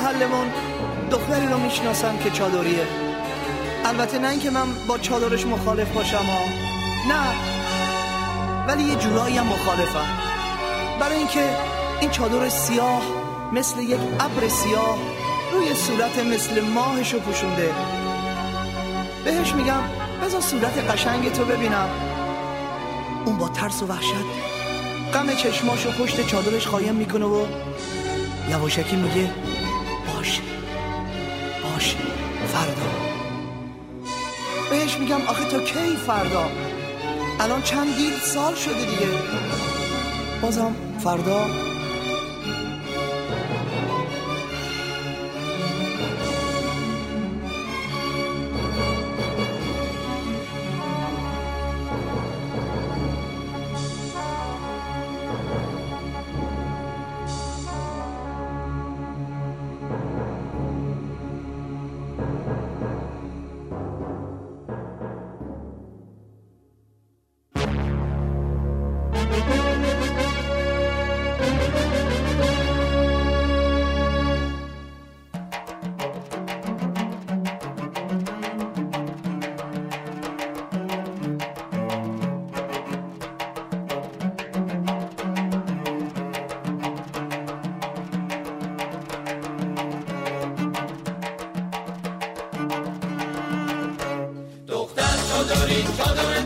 محلمون دختری رو میشناسم که چادریه. البته نه اینکه من با چادرش مخالف باشم نه، ولی یه جورایی هم مخالفم. برای اینکه این چادر سیاه مثل یک ابر سیاه روی صورت مثل ماهشو پوشونده. بهش میگم بذار صورت قشنگ تو ببینم. اون با ترس و وحشت غم چشماشو پشت چادرش خایم میکنه و یواشکی میگه باشه فردا. بهش میگم آخه تا کی فردا؟ الان چندین سال شده دیگه. بازم فردا. چادری